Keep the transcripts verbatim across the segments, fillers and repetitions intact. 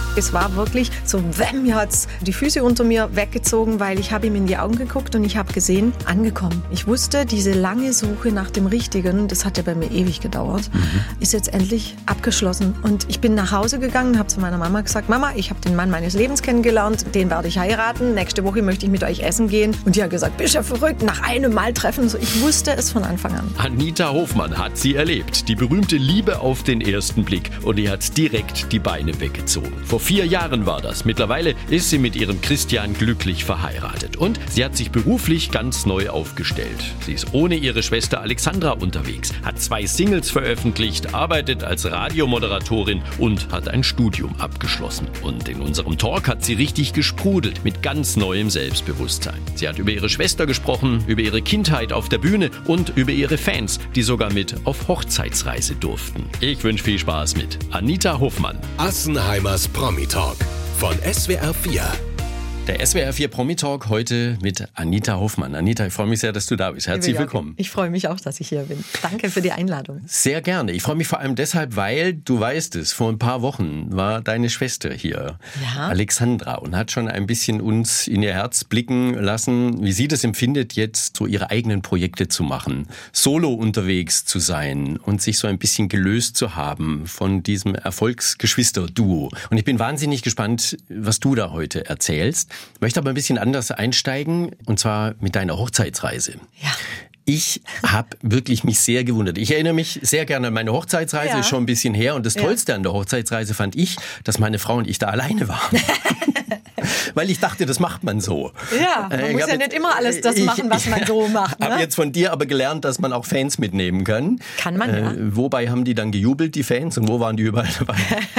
Es war wirklich so, wenn mir hat's die Füße unter mir weggezogen, weil ich habe ihm in die Augen geguckt und ich habe gesehen, angekommen. Ich wusste, diese lange Suche nach dem Richtigen, das hat ja bei mir ewig gedauert, mhm. ist jetzt endlich abgeschlossen. Und ich bin nach Hause gegangen und habe zu meiner Mama gesagt, Mama, ich habe den Mann meines Lebens kennengelernt, den werde ich heiraten, nächste Woche möchte ich mit euch essen gehen. Und die hat gesagt, bist ja verrückt, nach einem Mal treffen. So, ich wusste es von Anfang an. Anita Hofmann hat sie erlebt, die berühmte Liebe auf den ersten Blick. Und die hat direkt die Beine weggezogen. Vor vier Jahren war das. Mittlerweile ist sie mit ihrem Christian glücklich verheiratet. Und sie hat sich beruflich ganz neu aufgestellt. Sie ist ohne ihre Schwester Alexandra unterwegs, hat zwei Singles veröffentlicht, arbeitet als Radiomoderatorin und hat ein Studium abgeschlossen. Und in unserem Talk hat sie richtig gesprudelt mit ganz neuem Selbstbewusstsein. Sie hat über ihre Schwester gesprochen, über ihre Kindheit auf der Bühne und über ihre Fans, die sogar mit auf Hochzeitsreise durften. Ich wünsche viel Spaß mit Anita Hofmann. Assenheimers Promi-Talk von S W R vier. Der S W R vier Promi-Talk heute mit Anita Hofmann. Anita, ich freue mich sehr, dass du da bist. Herzlich willkommen. Ich freue mich auch, dass ich hier bin. Danke für die Einladung. Sehr gerne. Ich freue mich vor allem deshalb, weil, du weißt es, vor ein paar Wochen war deine Schwester hier, ja. Alexandra, und hat schon ein bisschen uns in ihr Herz blicken lassen, wie sie das empfindet, jetzt so ihre eigenen Projekte zu machen, solo unterwegs zu sein und sich so ein bisschen gelöst zu haben von diesem Erfolgsgeschwister-Duo. Und ich bin wahnsinnig gespannt, was du da heute erzählst. Ich möchte aber ein bisschen anders einsteigen, und zwar mit deiner Hochzeitsreise. Ja. Ich habe wirklich mich sehr gewundert. Ich erinnere mich sehr gerne an meine Hochzeitsreise, ja. Ist schon ein bisschen her. Und das ja. Tollste an der Hochzeitsreise fand ich, dass meine Frau und ich da alleine waren. Weil ich dachte, das macht man so. Ja, man äh, muss ja jetzt, nicht immer alles das machen, was man so macht. Ich ne? habe jetzt von dir aber gelernt, dass man auch Fans mitnehmen kann. Kann man, äh, ja. Wobei haben die dann gejubelt, die Fans, und wo waren die überall dabei?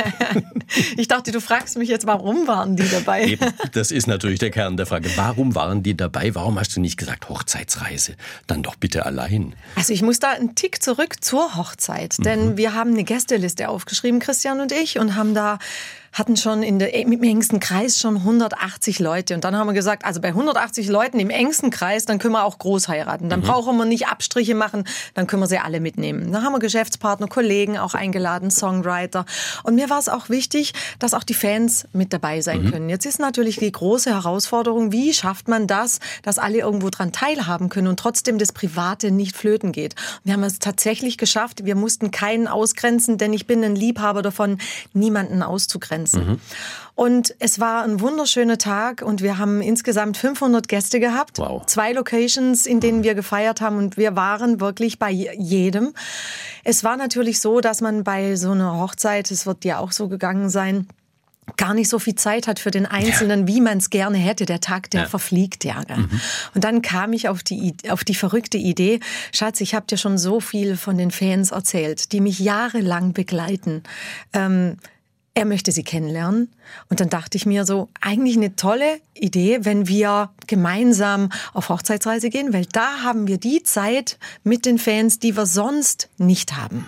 Ich dachte, du fragst mich jetzt, warum waren die dabei? Eben, das ist natürlich der Kern der Frage. Warum waren die dabei? Warum hast du nicht gesagt, Hochzeitsreise? Dann doch bitte allein. Also ich muss da einen Tick zurück zur Hochzeit. Mhm. Denn wir haben eine Gästeliste aufgeschrieben, Christian und ich, und haben da hatten schon in der, mit dem engsten Kreis schon hundertachtzig Leute. Und dann haben wir gesagt, also bei hundertachtzig Leuten im engsten Kreis, dann können wir auch groß heiraten. Dann mhm. brauchen wir nicht Abstriche machen, dann können wir sie alle mitnehmen. Dann haben wir Geschäftspartner, Kollegen auch eingeladen, Songwriter. Und mir war es auch wichtig, dass auch die Fans mit dabei sein mhm. können. Jetzt ist natürlich die große Herausforderung, wie schafft man das, dass alle irgendwo dran teilhaben können und trotzdem das Private nicht flöten geht. Und wir haben es tatsächlich geschafft. Wir mussten keinen ausgrenzen, denn ich bin ein Liebhaber davon, niemanden auszugrenzen. Mhm. Und es war ein wunderschöner Tag und wir haben insgesamt fünfhundert Gäste gehabt. Wow. Zwei Locations, in denen wir gefeiert haben, und wir waren wirklich bei jedem. Es war natürlich so, dass man bei so einer Hochzeit, es wird dir auch so gegangen sein, gar nicht so viel Zeit hat für den Einzelnen, ja. wie man es gerne hätte. Der Tag, der ja. verfliegt ja. Mhm. Und dann kam ich auf die, auf die verrückte Idee, Schatz, ich habe dir schon so viel von den Fans erzählt, die mich jahrelang begleiten. Ähm, Er möchte sie kennenlernen. Und dann dachte ich mir so, eigentlich eine tolle Idee, wenn wir gemeinsam auf Hochzeitsreise gehen, weil da haben wir die Zeit mit den Fans, die wir sonst nicht haben.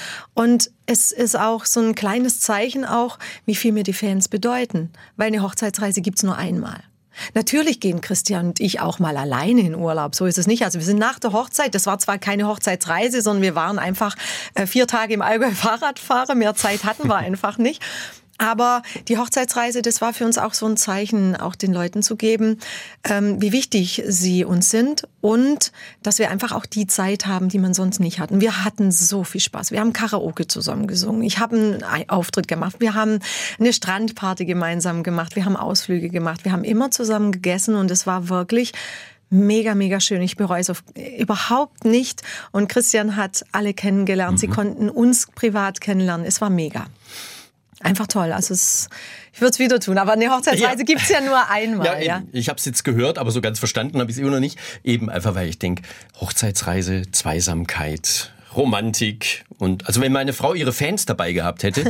Und es ist auch so ein kleines Zeichen auch, wie viel mir die Fans bedeuten. Weil eine Hochzeitsreise gibt's nur einmal. Natürlich gehen Christian und ich auch mal alleine in Urlaub, so ist es nicht. Also wir sind nach der Hochzeit, das war zwar keine Hochzeitsreise, sondern wir waren einfach äh, vier Tage im Allgäu Fahrradfahrer, mehr Zeit hatten wir einfach nicht. Aber die Hochzeitsreise, das war für uns auch so ein Zeichen, auch den Leuten zu geben, ähm, wie wichtig sie uns sind und dass wir einfach auch die Zeit haben, die man sonst nicht hat. Und wir hatten so viel Spaß. Wir haben Karaoke zusammen gesungen. Ich habe einen Auftritt gemacht. Wir haben eine Strandparty gemeinsam gemacht. Wir haben Ausflüge gemacht. Wir haben immer zusammen gegessen und es war wirklich mega, mega schön. Ich bereue es auf, überhaupt nicht. Und Christian hat alle kennengelernt. Mhm. Sie konnten uns privat kennenlernen. Es war mega. Einfach toll. Also es, ich würde es wieder tun. Aber eine Hochzeitsreise ja. gibt's ja nur einmal. Ja, ja. Ich habe es jetzt gehört, aber so ganz verstanden habe ich es immer noch nicht. Eben einfach, weil ich denke, Hochzeitsreise, Zweisamkeit, Romantik. Und also wenn meine Frau ihre Fans dabei gehabt hätte,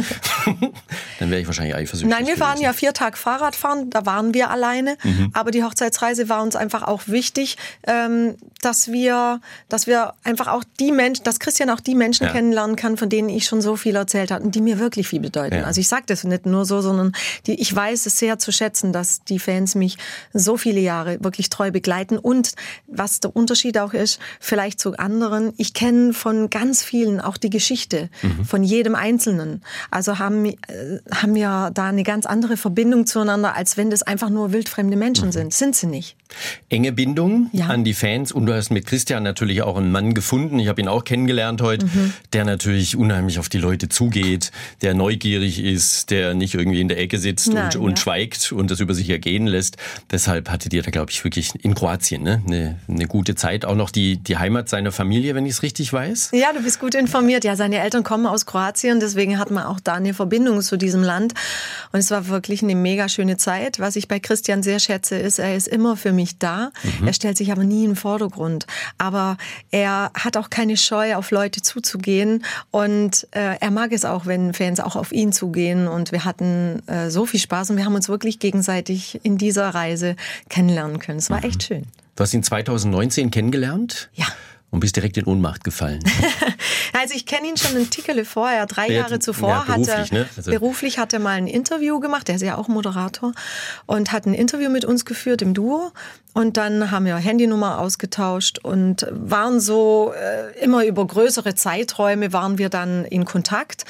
dann wäre ich wahrscheinlich eifersüchtig. Nein, wir waren gewesen. ja vier Tage Fahrradfahren, da waren wir alleine. Mhm. Aber die Hochzeitsreise war uns einfach auch wichtig, ähm, dass wir, dass wir einfach auch die Menschen, dass Christian auch die Menschen ja. kennenlernen kann, von denen ich schon so viel erzählt habe und die mir wirklich viel bedeuten. Ja. Also ich sage das nicht nur so, sondern die, ich weiß es sehr zu schätzen, dass die Fans mich so viele Jahre wirklich treu begleiten und was der Unterschied auch ist, vielleicht zu anderen, ich kenne von ganz vielen auch die Geschichte mhm. von jedem Einzelnen. Also haben, äh, haben wir da eine ganz andere Verbindung zueinander, als wenn das einfach nur wildfremde Menschen mhm. sind. Sind sie nicht. Enge Bindung ja. an die Fans und du hast mit Christian natürlich auch einen Mann gefunden, ich habe ihn auch kennengelernt heute, mhm. der natürlich unheimlich auf die Leute zugeht, der neugierig ist, der nicht irgendwie in der Ecke sitzt Nein, und, und ja. schweigt und das über sich ergehen lässt. Deshalb hattet ihr da, glaube ich, wirklich in Kroatien ne? eine, eine gute Zeit. Auch noch die, die Heimat seiner Familie, wenn ich es richtig weiß. Ja, du bist gut informiert. Ja, seine Eltern kommen aus Kroatien, deswegen hat man auch da eine Verbindung zu diesem Land. Und es war wirklich eine mega schöne Zeit. Was ich bei Christian sehr schätze, ist, er ist immer für mich da. Mhm. Er stellt sich aber nie in den Vordergrund. Aber er hat auch keine Scheu, auf Leute zuzugehen. Und äh, er mag es auch, wenn Fans auch auf ihn zugehen. Und wir hatten äh, so viel Spaß und wir haben uns wirklich gegenseitig in dieser Reise kennenlernen können. Es war mhm. echt schön. Du hast ihn zwanzig neunzehn kennengelernt? Ja. Und bist direkt in Ohnmacht gefallen. Also ich kenne ihn schon ein Tickele vorher. Drei ja, Jahre zuvor ja, beruflich, hat er, ne? also beruflich hat er mal ein Interview gemacht. Er ist ja auch Moderator. Und hat ein Interview mit uns geführt im Duo. Und dann haben wir Handynummer ausgetauscht und waren so äh, immer über größere Zeiträume waren wir dann in Kontakt.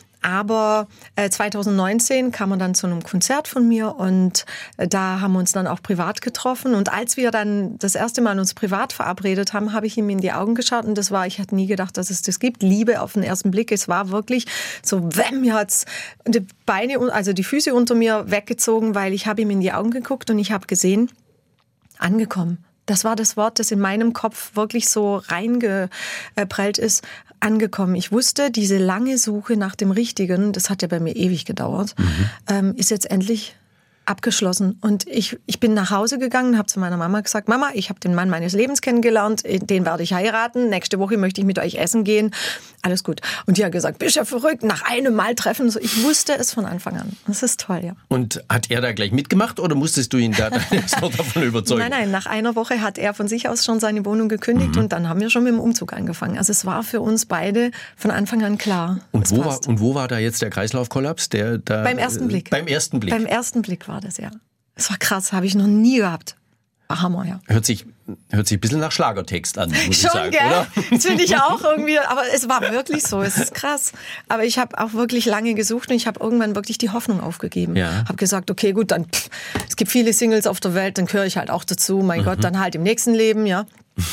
Aber äh, zwanzig neunzehn kam er dann zu einem Konzert von mir und äh, da haben wir uns dann auch privat getroffen. Und als wir dann das erste Mal uns privat verabredet haben, habe ich ihm in die Augen geschaut und das war, ich hatte nie gedacht, dass es das gibt. Liebe auf den ersten Blick. Es war wirklich so, wenn mir hat's die Beine, also die Füße unter mir weggezogen, weil ich habe ihm in die Augen geguckt und ich habe gesehen, angekommen. Das war das Wort, das in meinem Kopf wirklich so reingeprellt ist, angekommen. Ich wusste, diese lange Suche nach dem Richtigen, das hat ja bei mir ewig gedauert, mhm. ähm, ist jetzt endlich abgeschlossen. Und ich, ich bin nach Hause gegangen und habe zu meiner Mama gesagt, Mama, ich habe den Mann meines Lebens kennengelernt, den werde ich heiraten, nächste Woche möchte ich mit euch essen gehen, alles gut. Und die hat gesagt, bist ja verrückt, nach einem Mal treffen. So, ich wusste es von Anfang an. Das ist toll, ja. Und hat er da gleich mitgemacht oder musstest du ihn da davon überzeugen? Nein, nein, nach einer Woche hat er von sich aus schon seine Wohnung gekündigt mhm. und dann haben wir schon mit dem Umzug angefangen. Also es war für uns beide von Anfang an klar. Und wo, war, und wo war da jetzt der Kreislaufkollaps? Der, da, beim ersten Blick. Beim ersten Blick. Beim ersten Blick war das, ja. Das war krass, habe ich noch nie gehabt. Hammer, ja. Hört sich, hört sich ein bisschen nach Schlagertext an, muss Schon, ich sagen, gell? oder? Das finde ich auch irgendwie, aber es war wirklich so, es ist krass. Aber ich habe auch wirklich lange gesucht und ich habe irgendwann wirklich die Hoffnung aufgegeben. Ja. Habe gesagt, okay, gut, dann pff, es gibt viele Singles auf der Welt, dann gehöre ich halt auch dazu. Mein mhm. Gott, dann halt im nächsten Leben, ja.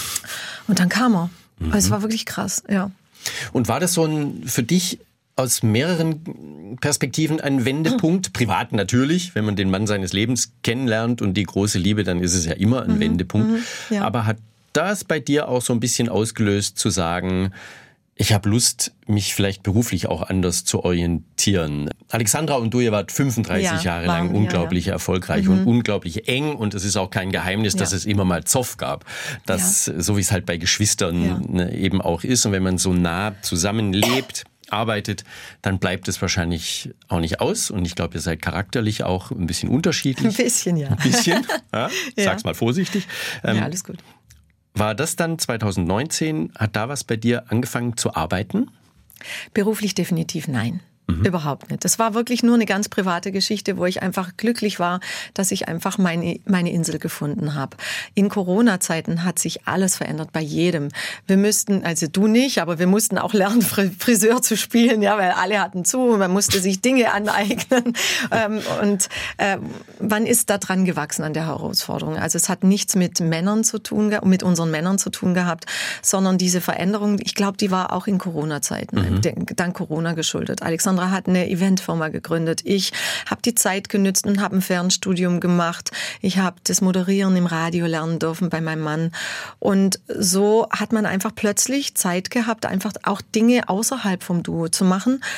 Und dann kam er. Mhm. Also es war wirklich krass, ja. Und war das so ein für dich aus mehreren Perspektiven ein Wendepunkt? Privat natürlich, wenn man den Mann seines Lebens kennenlernt und die große Liebe, dann ist es ja immer ein mhm, Wendepunkt. Mhm, ja. Aber hat das bei dir auch so ein bisschen ausgelöst, zu sagen, ich habe Lust, mich vielleicht beruflich auch anders zu orientieren? Alexandra und du, ihr wart fünfunddreißig ja, Jahre lang wir, unglaublich ja. erfolgreich mhm. und unglaublich eng. Und es ist auch kein Geheimnis, ja. dass es immer mal Zoff gab. Das, ja. So wie es halt bei Geschwistern ja. eben auch ist. Und wenn man so nah zusammenlebt, arbeitet, dann bleibt es wahrscheinlich auch nicht aus. Und ich glaube, ihr seid charakterlich auch ein bisschen unterschiedlich. Ein bisschen, ja. Ein bisschen, ja? ja. Sag's mal vorsichtig. Ähm, ja, alles gut. War das dann zwanzig neunzehn, hat da was bei dir angefangen zu arbeiten? Beruflich definitiv nein. Mhm. Überhaupt nicht. Das war wirklich nur eine ganz private Geschichte, wo ich einfach glücklich war, dass ich einfach meine, meine Insel gefunden habe. In Corona-Zeiten hat sich alles verändert bei jedem. Wir müssten, also du nicht, aber wir mussten auch lernen, Friseur zu spielen, ja, weil alle hatten zu und man musste sich Dinge aneignen. Und äh, man ist da dran gewachsen an der Herausforderung. Also es hat nichts mit Männern zu tun, mit unseren Männern zu tun gehabt, sondern diese Veränderung, ich glaube, die war auch in Corona-Zeiten, mhm. dank Corona geschuldet. Alexander hat eine Eventfirma gegründet. Ich habe die Zeit genützt und habe ein Fernstudium gemacht. Ich habe das Moderieren im Radio lernen dürfen bei meinem Mann. Und so hat man einfach plötzlich Zeit gehabt, einfach auch Dinge außerhalb vom Duo zu machen.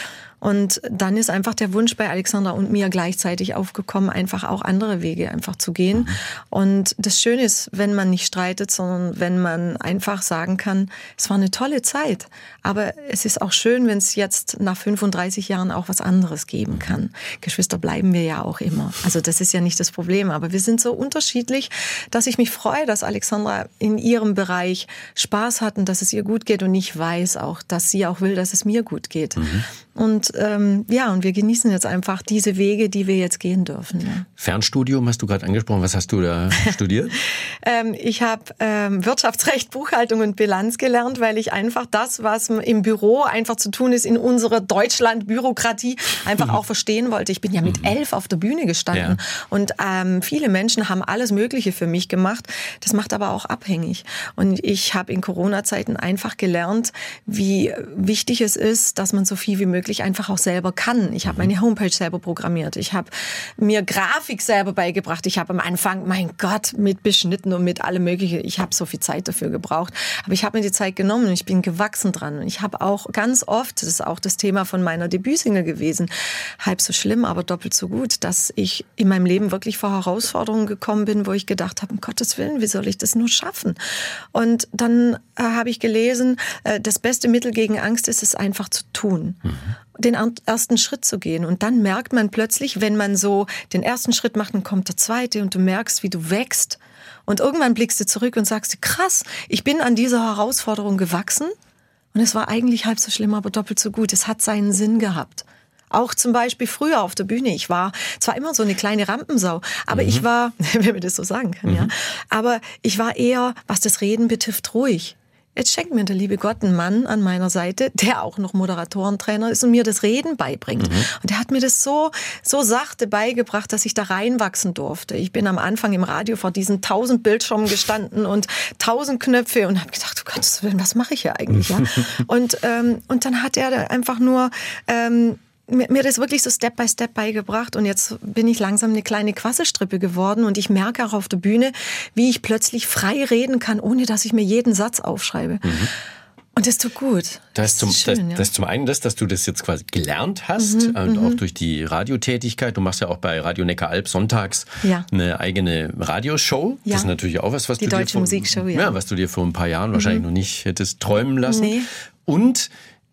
Und dann ist einfach der Wunsch bei Alexandra und mir gleichzeitig aufgekommen, einfach auch andere Wege einfach zu gehen. Mhm. Und das Schöne ist, wenn man nicht streitet, sondern wenn man einfach sagen kann, es war eine tolle Zeit, aber es ist auch schön, wenn es jetzt nach fünfunddreißig Jahren auch was anderes geben kann. Geschwister bleiben wir ja auch immer. Also das ist ja nicht das Problem, aber wir sind so unterschiedlich, dass ich mich freue, dass Alexandra in ihrem Bereich Spaß hat und dass es ihr gut geht, und ich weiß auch, dass sie auch will, dass es mir gut geht. Mhm. Und ähm, ja, und wir genießen jetzt einfach diese Wege, die wir jetzt gehen dürfen. Ja. Fernstudium hast du gerade angesprochen. Was hast du da studiert? ähm, ich habe ähm, Wirtschaftsrecht, Buchhaltung und Bilanz gelernt, weil ich einfach das, was im Büro einfach zu tun ist, in unserer Deutschland-Bürokratie, einfach auch verstehen wollte. Ich bin ja mit elf auf der Bühne gestanden, ja. und ähm, viele Menschen haben alles Mögliche für mich gemacht. Das macht aber auch abhängig. Und ich habe in Corona-Zeiten einfach gelernt, wie wichtig es ist, dass man so viel wie möglich einfach auch selber kann. Ich habe meine Homepage selber programmiert. Ich habe mir Grafik selber beigebracht. Ich habe am Anfang, mein Gott, mit beschnitten und mit allem Möglichen. Ich habe so viel Zeit dafür gebraucht. Aber ich habe mir die Zeit genommen und ich bin gewachsen dran. Und ich habe auch ganz oft, das ist auch das Thema von meiner Debütsingle gewesen, halb so schlimm, aber doppelt so gut, dass ich in meinem Leben wirklich vor Herausforderungen gekommen bin, wo ich gedacht habe, um Gottes Willen, wie soll ich das nur schaffen? Und dann äh, habe ich gelesen, äh, das beste Mittel gegen Angst ist es einfach zu tun. Mhm. Den ersten Schritt zu gehen. Und dann merkt man plötzlich, wenn man so den ersten Schritt macht, dann kommt der zweite und du merkst, wie du wächst. Und irgendwann blickst du zurück und sagst, krass, ich bin an dieser Herausforderung gewachsen und es war eigentlich halb so schlimm, aber doppelt so gut. Es hat seinen Sinn gehabt. Auch zum Beispiel früher auf der Bühne. Ich war zwar immer so eine kleine Rampensau, aber mhm. ich war, wenn man das so sagen kann, mhm. ja, aber ich war eher, was das Reden betrifft, ruhig. Jetzt schenkt mir der liebe Gott einen Mann an meiner Seite, der auch noch Moderatorentrainer ist und mir das Reden beibringt. Mhm. Und der hat mir das so, so sachte beigebracht, dass ich da reinwachsen durfte. Ich bin am Anfang im Radio vor diesen tausend Bildschirmen gestanden und tausend Knöpfe und habe gedacht, oh Gott, was mache ich hier eigentlich? Ja? und, ähm, und dann hat er einfach nur ähm, mir das wirklich so Step by Step beigebracht und jetzt bin ich langsam eine kleine Quasselstrippe geworden und ich merke auch auf der Bühne, wie ich plötzlich frei reden kann, ohne dass ich mir jeden Satz aufschreibe. Mhm. Und das tut gut. Das ist zum, das, schön, das, ja. das ist zum einen das, dass du das jetzt quasi gelernt hast mhm, und mhm. auch durch die Radiotätigkeit. Du machst ja auch bei Radio Neckar-Alb sonntags ja. eine eigene Radioshow. Ja. Das ist natürlich auch was, was die du deutsche dir vor, Musikshow, ja. ja, was du dir vor ein paar Jahren mhm. wahrscheinlich noch nicht hättest träumen lassen. Nee. Und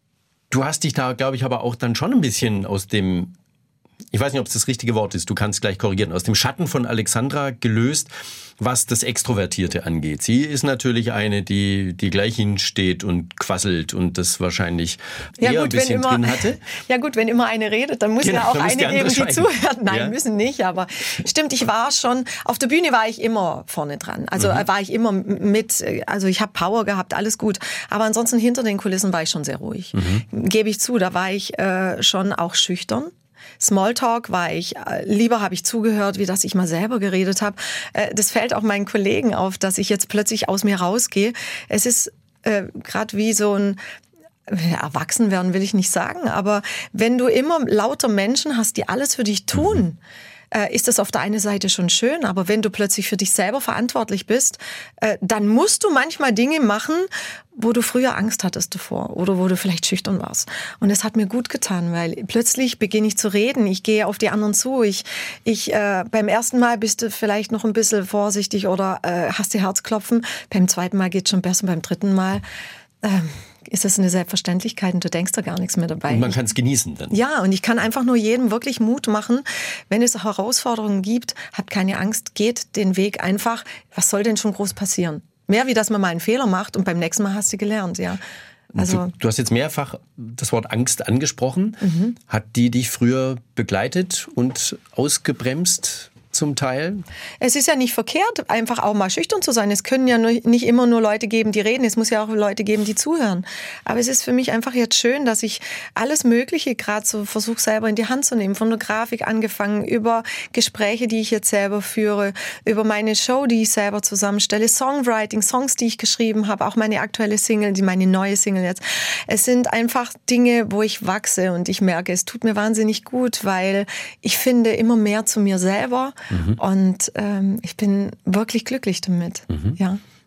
du hast dich da, glaube ich, aber auch dann schon ein bisschen aus dem, ich weiß nicht, ob es das richtige Wort ist, du kannst gleich korrigieren, aus dem Schatten von Alexandra gelöst, was das Extrovertierte angeht. Sie ist natürlich eine, die, die gleich hinsteht und quasselt und das wahrscheinlich ja, eher gut, ein bisschen immer, drin hatte. Ja gut, wenn immer eine redet, dann muss genau, ja auch eine geben, die schweigen. Zuhört. Nein, ja. müssen nicht, aber stimmt, ich war schon, auf der Bühne war ich immer vorne dran. Also mhm. war ich immer mit, also ich habe Power gehabt, alles gut. Aber ansonsten hinter den Kulissen war ich schon sehr ruhig. Mhm. Gebe ich zu, da war ich äh, schon auch schüchtern. Smalltalk war ich, lieber habe ich zugehört, wie dass ich mal selber geredet habe. Das fällt auch meinen Kollegen auf, dass ich jetzt plötzlich aus mir rausgehe. Es ist äh, gerade wie so ein erwachsen werden will ich nicht sagen, aber wenn du immer lauter Menschen hast, die alles für dich tun, äh, ist das auf der einen Seite schon schön, aber wenn du plötzlich für dich selber verantwortlich bist, äh, dann musst du manchmal Dinge machen, wo du früher Angst hattest davor oder wo du vielleicht schüchtern warst. Und das hat mir gut getan, weil plötzlich beginne ich zu reden, ich gehe auf die anderen zu, ich, ich äh, beim ersten Mal bist du vielleicht noch ein bisschen vorsichtig oder äh, hast dir Herzklopfen, beim zweiten Mal geht's schon besser, beim dritten Mal äh, ist das eine Selbstverständlichkeit und du denkst da gar nichts mehr dabei. Und man kann es genießen dann. Ja, und ich kann einfach nur jedem wirklich Mut machen, wenn es Herausforderungen gibt, habt keine Angst, geht den Weg einfach, was soll denn schon groß passieren? Mehr wie, dass man mal einen Fehler macht und beim nächsten Mal hast du gelernt, ja. Also du, du hast jetzt mehrfach das Wort Angst angesprochen. Mhm. Hat die dich früher begleitet und ausgebremst? Zum Teil? Es ist ja nicht verkehrt, einfach auch mal schüchtern zu sein. Es können ja nicht immer nur Leute geben, die reden. Es muss ja auch Leute geben, die zuhören. Aber es ist für mich einfach jetzt schön, dass ich alles Mögliche gerade so versuche selber in die Hand zu nehmen. Von der Grafik angefangen, über Gespräche, die ich jetzt selber führe, über meine Show, die ich selber zusammenstelle, Songwriting, Songs, die ich geschrieben habe, auch meine aktuelle Single, die meine neue Single jetzt. Es sind einfach Dinge, wo ich wachse und ich merke, es tut mir wahnsinnig gut, weil ich finde immer mehr zu mir selber. Mhm. Und ähm, ich bin wirklich glücklich damit. Mhm. Ja.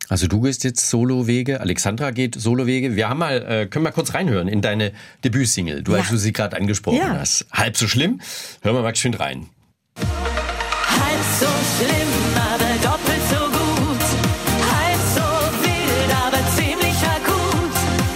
Also du gehst jetzt Solowege, Alexandra geht Solowege. Wir haben mal, äh, können wir mal kurz reinhören in deine Debütsingle, du, ja. als du sie gerade angesprochen ja. hast. Halb so schlimm. Hören wir mal geschwind rein. Halb so schlimm, aber doppelt so gut. Halb so wild, aber ziemlich akut.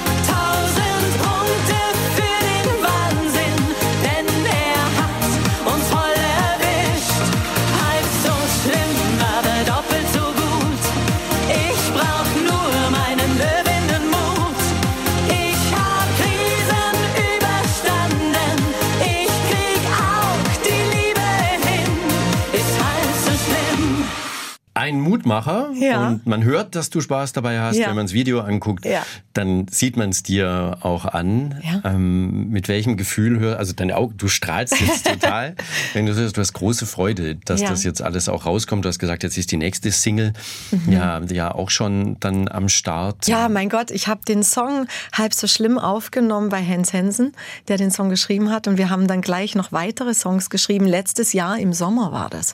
Tausend Punkte für den Wahnsinn, denn er hat uns voll erwischt. Halb so schlimm, aber doppelt so gut. Ich brauch nur meinen löwenden Mut. Ich hab Krisen überstanden. Ich krieg auch die Liebe hin. Ist halb so schlimm. Ein Mutmacher Ja. und man hört, dass du Spaß dabei hast. Ja. Wenn man das Video anguckt, Ja. dann sieht man es dir auch an. Ja. Ähm, mit welchem Gefühl hör, also deine Augen, du strahlst jetzt total. Wenn du sagst, du hast große Freude, dass Ja. das jetzt alles auch rauskommt. Du hast gesagt, jetzt ist die nächste Single ja, ja auch schon dann am Start. Ja, mein Gott, ich habe den Song Halb so schlimm aufgenommen bei Hans Hensen, der den Song geschrieben hat. Und wir haben dann gleich noch weitere Songs geschrieben. Letztes Jahr im Sommer war das.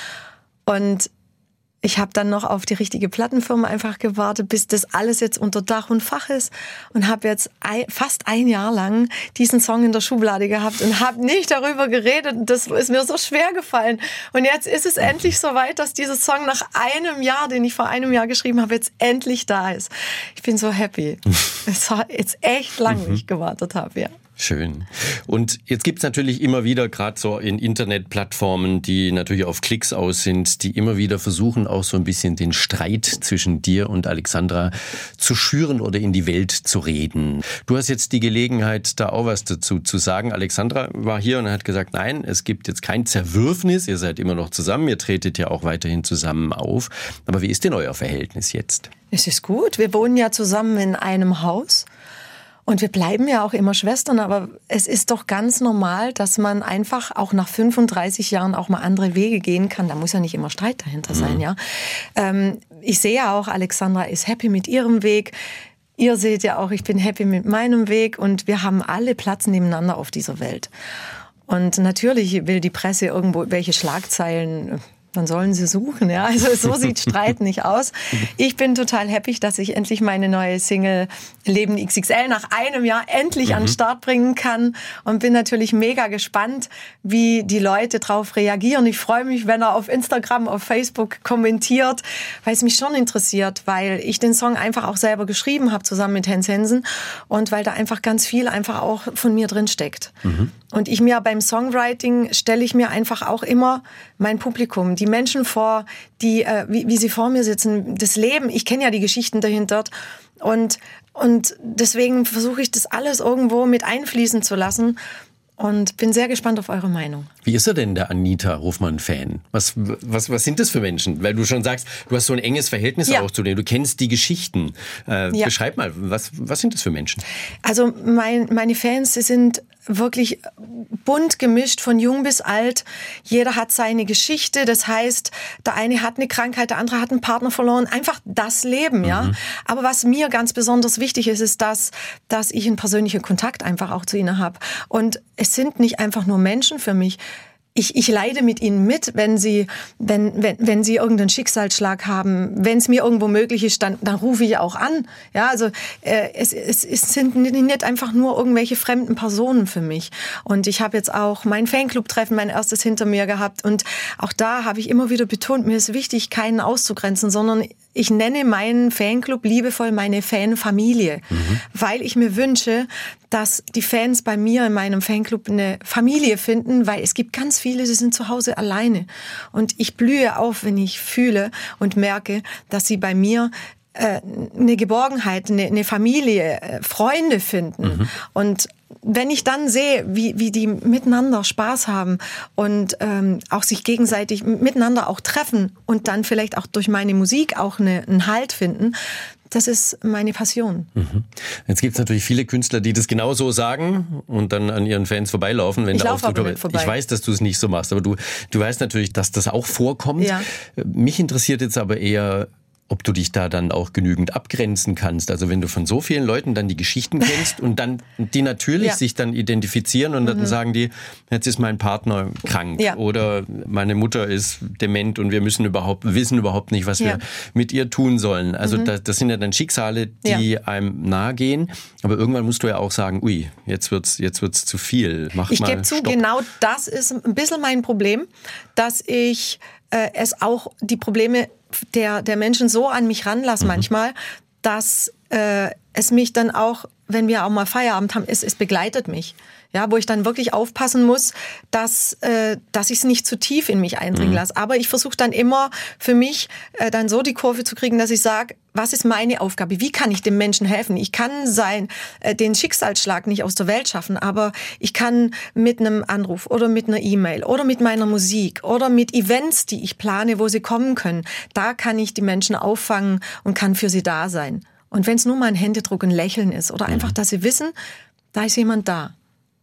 Und ich habe dann noch auf die richtige Plattenfirma einfach gewartet, bis das alles jetzt unter Dach und Fach ist. Und habe jetzt ein, fast ein Jahr lang diesen Song in der Schublade gehabt und habe nicht darüber geredet. Und das ist mir so schwer gefallen. Und jetzt ist es endlich soweit, dass dieser Song nach einem Jahr, den ich vor einem Jahr geschrieben habe, jetzt endlich da ist. Ich bin so happy. Es war jetzt echt lang, wie ich gewartet habe, ja. Schön. Und jetzt gibt's natürlich immer wieder, gerade so in Internetplattformen, die natürlich auf Klicks aus sind, die immer wieder versuchen, auch so ein bisschen den Streit zwischen dir und Alexandra zu schüren oder in die Welt zu reden. Du hast jetzt die Gelegenheit, da auch was dazu zu sagen. Alexandra war hier und hat gesagt, nein, es gibt jetzt kein Zerwürfnis, ihr seid immer noch zusammen, ihr tretet ja auch weiterhin zusammen auf. Aber wie ist denn euer Verhältnis jetzt? Es ist gut. Wir wohnen ja zusammen in einem Haus. Und wir bleiben ja auch immer Schwestern, aber es ist doch ganz normal, dass man einfach auch nach fünfunddreißig Jahren auch mal andere Wege gehen kann. Da muss ja nicht immer Streit dahinter sein, ja. Ähm, ich sehe ja auch, Alexandra ist happy mit ihrem Weg. Ihr seht ja auch, ich bin happy mit meinem Weg und wir haben alle Platz nebeneinander auf dieser Welt. Und natürlich will die Presse irgendwo welche Schlagzeilen, dann sollen sie suchen, ja. Also so sieht Streit nicht aus. Ich bin total happy, dass ich endlich meine neue Single Leben X X L nach einem Jahr endlich mhm. an den Start bringen kann und bin natürlich mega gespannt, wie die Leute drauf reagieren. Ich freue mich, wenn er auf Instagram, auf Facebook kommentiert, weil es mich schon interessiert, weil ich den Song einfach auch selber geschrieben habe, zusammen mit Hans Hensen und weil da einfach ganz viel einfach auch von mir drin steckt. Mhm. Und ich mir beim Songwriting stelle ich mir einfach auch immer mein Publikum, die Menschen vor, die äh, wie, wie sie vor mir sitzen, das Leben. Ich kenne ja die Geschichten dahinter und und deswegen versuche ich das alles irgendwo mit einfließen zu lassen. Und bin sehr gespannt auf eure Meinung. Wie ist er denn, der Anita Hofmann-Fan? Was, was, was sind das für Menschen? Weil du schon sagst, du hast so ein enges Verhältnis ja. auch zu denen. Du kennst die Geschichten. Äh, ja. Beschreib mal, was, was sind das für Menschen? Also mein, meine Fans, sie sind wirklich bunt gemischt, von jung bis alt. Jeder hat seine Geschichte. Das heißt, der eine hat eine Krankheit, der andere hat einen Partner verloren. Einfach das Leben, mhm. ja. Aber was mir ganz besonders wichtig ist, ist, dass, dass ich einen persönlichen Kontakt einfach auch zu ihnen habe. Und es sind nicht einfach nur Menschen für mich. Ich, ich leide mit ihnen mit, wenn sie, wenn, wenn, wenn sie irgendeinen Schicksalsschlag haben. Wenn es mir irgendwo möglich ist, dann, dann rufe ich auch an. Ja, also äh, es, es, es sind nicht einfach nur irgendwelche fremden Personen für mich. Und ich habe jetzt auch mein Fanclub-Treffen, mein erstes hinter mir gehabt. Und auch da habe ich immer wieder betont, mir ist wichtig, keinen auszugrenzen, sondern ich nenne meinen Fanclub liebevoll meine Fanfamilie, mhm. weil ich mir wünsche, dass die Fans bei mir in meinem Fanclub eine Familie finden, weil es gibt ganz viele, die sind zu Hause alleine. Und ich blühe auf, wenn ich fühle und merke, dass sie bei mir äh, eine Geborgenheit, eine, eine Familie, äh, Freunde finden. Mhm. Und wenn ich dann sehe, wie, wie die miteinander Spaß haben und ähm, auch sich gegenseitig miteinander auch treffen und dann vielleicht auch durch meine Musik auch eine, einen Halt finden, das ist meine Passion. Mhm. Jetzt gibt es natürlich viele Künstler, die das genau so sagen und dann an ihren Fans vorbeilaufen. Wenn ich der laufe aber nicht vorbei. Ich weiß, dass du es nicht so machst, aber du, du weißt natürlich, dass das auch vorkommt. Ja. Mich interessiert jetzt aber eher, ob du dich da dann auch genügend abgrenzen kannst. Also wenn du von so vielen Leuten dann die Geschichten kennst und dann die natürlich ja. sich dann identifizieren und mhm. dann sagen die, jetzt ist mein Partner krank ja. oder meine Mutter ist dement und wir müssen überhaupt wissen überhaupt nicht, was ja. wir mit ihr tun sollen. Also mhm. das, das sind ja dann Schicksale, die ja. einem nahe gehen. Aber irgendwann musst du ja auch sagen, ui, jetzt wird's jetzt wird's zu viel. Mach ich mal gebe zu, Stopp. Genau das ist ein bisschen mein Problem, dass ich äh, es auch die Probleme der, der Menschen so an mich ranlasse mhm. manchmal, dass äh, es mich dann auch, wenn wir auch mal Feierabend haben, es, es begleitet mich. Ja, wo ich dann wirklich aufpassen muss, dass, äh, dass ich es nicht zu tief in mich eindringen mhm. lasse. Aber ich versuche dann immer für mich äh, dann so die Kurve zu kriegen, dass ich sage, was ist meine Aufgabe? Wie kann ich dem Menschen helfen? Ich kann sein, äh, den Schicksalsschlag nicht aus der Welt schaffen, aber ich kann mit einem Anruf oder mit einer E-Mail oder mit meiner Musik oder mit Events, die ich plane, wo sie kommen können, da kann ich die Menschen auffangen und kann für sie da sein. Und wenn es nur mal ein Händedruck, ein Lächeln ist oder einfach, dass sie wissen, da ist jemand da.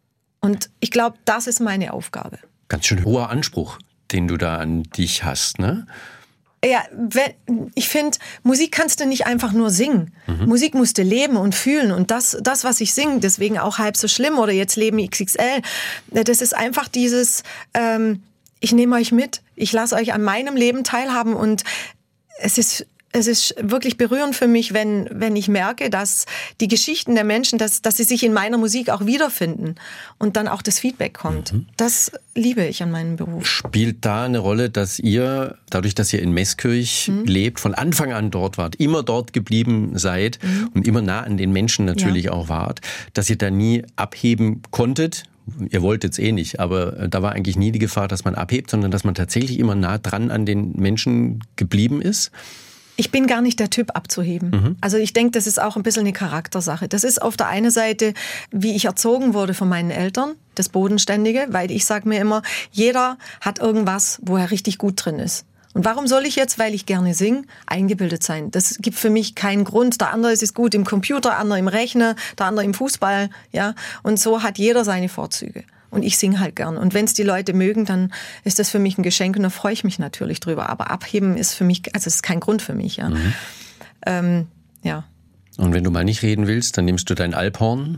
Und ich glaube, das ist meine Aufgabe. Ganz schön hoher Anspruch, den du da an dich hast, ne? Ja, wenn, ich finde, Musik kannst du nicht einfach nur singen. Mhm. Musik musst du leben und fühlen. Und das, das, was ich singe, deswegen auch halb so schlimm oder jetzt Leben X X L, das ist einfach dieses, ähm, ich nehme euch mit, ich lasse euch an meinem Leben teilhaben und es ist Es ist wirklich berührend für mich, wenn, wenn ich merke, dass die Geschichten der Menschen, dass, dass sie sich in meiner Musik auch wiederfinden und dann auch das Feedback kommt. Mhm. Das liebe ich an meinem Beruf. Spielt da eine Rolle, dass ihr, dadurch, dass ihr in Meßkirch mhm. lebt, von Anfang an dort wart, immer dort geblieben seid mhm. und immer nah an den Menschen natürlich ja. auch wart, dass ihr da nie abheben konntet? Ihr wollt jetzt eh nicht, aber da war eigentlich nie die Gefahr, dass man abhebt, sondern dass man tatsächlich immer nah dran an den Menschen geblieben ist? Ich bin gar nicht der Typ abzuheben. Mhm. Also ich denke, das ist auch ein bisschen eine Charaktersache. Das ist auf der einen Seite, wie ich erzogen wurde von meinen Eltern, das Bodenständige, weil ich sage mir immer, jeder hat irgendwas, wo er richtig gut drin ist. Und warum soll ich jetzt, weil ich gerne singe, eingebildet sein? Das gibt für mich keinen Grund. Der andere ist gut im Computer, der andere im Rechner, der andere im Fußball. Ja? Und so hat jeder seine Vorzüge. Und ich singe halt gern. Und wenn es die Leute mögen, dann ist das für mich ein Geschenk und da freue ich mich natürlich drüber. Aber abheben ist für mich, also es ist kein Grund für mich. Ja. Mhm. Ähm, ja. Und wenn du mal nicht reden willst, dann nimmst du dein Alphorn.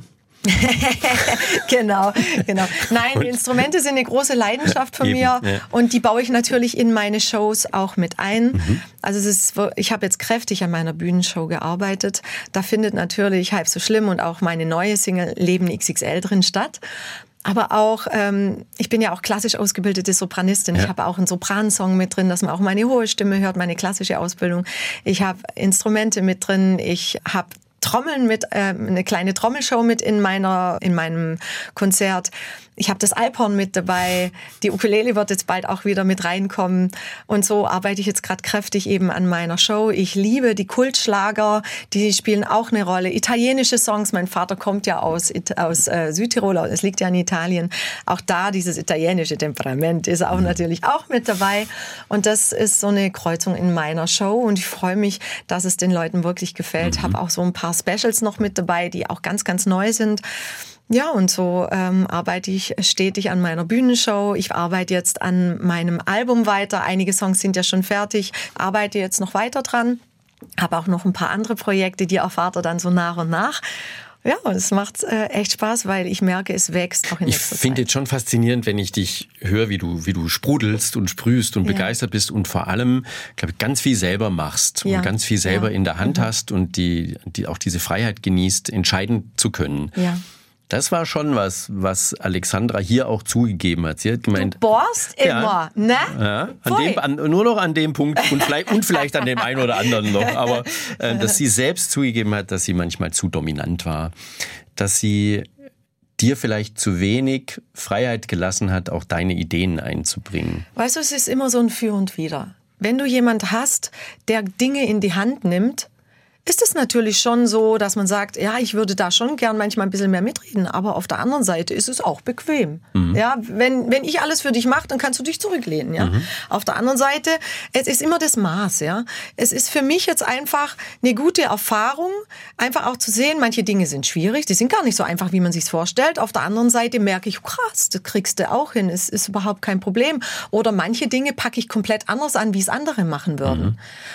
genau, genau. Nein, die Instrumente sind eine große Leidenschaft von Eben, mir ja. und die baue ich natürlich in meine Shows auch mit ein. Mhm. Also es ist, ich habe jetzt kräftig an meiner Bühnenshow gearbeitet. Da findet natürlich Halb so schlimm und auch meine neue Single Leben X X L drin statt. Aber auch, ähm, ich bin ja auch klassisch ausgebildete Sopranistin. Ja. Ich habe auch einen Sopransong mit drin, dass man auch meine hohe Stimme hört, meine klassische Ausbildung. Ich habe Instrumente mit drin, ich habe Trommeln mit, äh, eine kleine Trommelshow mit in meiner, in meinem Konzert. Ich habe das Alphorn mit dabei. Die Ukulele wird jetzt bald auch wieder mit reinkommen. Und so arbeite ich jetzt gerade kräftig eben an meiner Show. Ich liebe die Kultschlager, die spielen auch eine Rolle. Italienische Songs, mein Vater kommt ja aus, aus äh, Südtirol, es liegt ja in Italien. Auch da dieses italienische Temperament ist auch natürlich auch mit dabei. Und das ist so eine Kreuzung in meiner Show. Und ich freue mich, dass es den Leuten wirklich gefällt. Mhm. Habe auch so ein paar Specials noch mit dabei, die auch ganz, ganz neu sind. Ja, und so ähm, arbeite ich stetig an meiner Bühnenshow. Ich arbeite jetzt an meinem Album weiter. Einige Songs sind ja schon fertig. Arbeite jetzt noch weiter dran. Habe auch noch ein paar andere Projekte, die erfahrt ihr dann so nach und nach. Ja, und es macht äh, echt Spaß, weil ich merke, es wächst auch in nächster Zeit. Ich finde jetzt schon faszinierend, wenn ich dich höre, wie du, wie du sprudelst und sprühst und ja. begeistert bist und vor allem, glaube ich, ganz viel selber machst ja. und ganz viel selber ja. in der Hand mhm. hast und die, die auch diese Freiheit genießt, entscheiden zu können. Ja. Das war schon was, was Alexandra hier auch zugegeben hat. Sie hat gemeint, du bohrst immer, ja, ne? Ja, an dem, an, nur noch an dem Punkt und vielleicht, und vielleicht an dem einen oder anderen noch. Aber äh, dass sie selbst zugegeben hat, dass sie manchmal zu dominant war. Dass sie dir vielleicht zu wenig Freiheit gelassen hat, auch deine Ideen einzubringen. Weißt du, es ist immer so ein Für und Wider. Wenn du jemand hast, der Dinge in die Hand nimmt, ist es natürlich schon so, dass man sagt, ja, ich würde da schon gern manchmal ein bisschen mehr mitreden, aber auf der anderen Seite ist es auch bequem. Mhm. Ja, wenn, wenn ich alles für dich mache, dann kannst du dich zurücklehnen, ja. Mhm. Auf der anderen Seite, es ist immer das Maß, ja. Es ist für mich jetzt einfach eine gute Erfahrung, einfach auch zu sehen, manche Dinge sind schwierig, die sind gar nicht so einfach, wie man sich's vorstellt. Auf der anderen Seite merke ich, krass, das kriegst du auch hin, es ist überhaupt kein Problem. Oder manche Dinge packe ich komplett anders an, wie es andere machen würden. Mhm.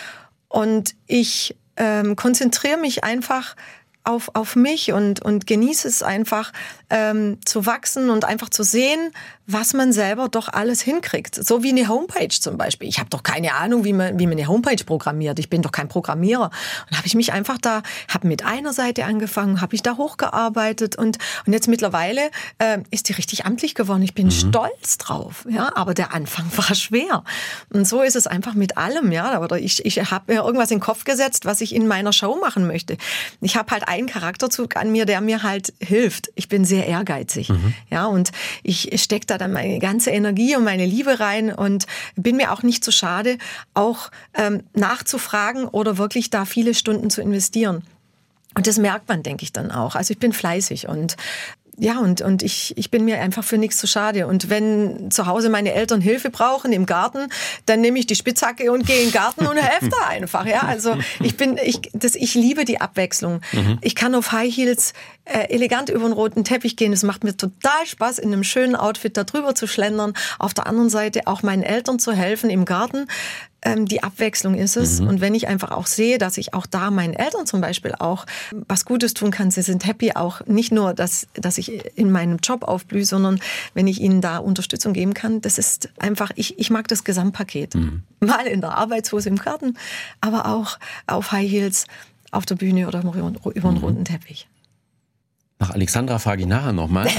Und ich ähm, konzentriere mich einfach auf, auf mich und, und genieße es einfach ähm, zu wachsen und einfach zu sehen, was man selber doch alles hinkriegt. So wie eine Homepage zum Beispiel. Ich habe doch keine Ahnung, wie man, wie man eine Homepage programmiert. Ich bin doch kein Programmierer. Und habe ich mich einfach da, habe mit einer Seite angefangen, habe ich da hochgearbeitet und, und jetzt mittlerweile äh, ist die richtig amtlich geworden. Ich bin mhm. stolz drauf. Ja, aber der Anfang war schwer. Und so ist es einfach mit allem. Ja, oder ich, ich habe mir irgendwas in den Kopf gesetzt, was ich in meiner Show machen möchte. Ich habe halt einen Charakterzug an mir, der mir halt hilft. Ich bin sehr ehrgeizig. Mhm. Ja, und ich stecke da dann meine ganze Energie und meine Liebe rein und bin mir auch nicht zu schade, auch ähm, nachzufragen oder wirklich da viele Stunden zu investieren. Und das merkt man, denke ich, dann auch. Also ich bin fleißig und ja, und, und ich, ich bin mir einfach für nichts zu schade. Und wenn zu Hause meine Eltern Hilfe brauchen im Garten, dann nehme ich die Spitzhacke und gehe in den Garten und helfe da einfach. Ja, also ich bin, ich, das, ich liebe die Abwechslung. Mhm. Ich kann auf High Heels äh, elegant über den roten Teppich gehen. Es macht mir total Spaß, in einem schönen Outfit da drüber zu schlendern. Auf der anderen Seite auch meinen Eltern zu helfen im Garten. Ähm, die Abwechslung ist es. Mhm. Und wenn ich einfach auch sehe, dass ich auch da meinen Eltern zum Beispiel auch was Gutes tun kann, sie sind happy auch, nicht nur, dass, dass ich in meinem Job aufblühe, sondern wenn ich ihnen da Unterstützung geben kann, das ist einfach, ich, ich mag das Gesamtpaket. Mhm. Mal in der Arbeitshose im Garten, aber auch auf High Heels, auf der Bühne oder über einen mhm. roten Teppich. Nach Alexandra frage ich nachher nochmal.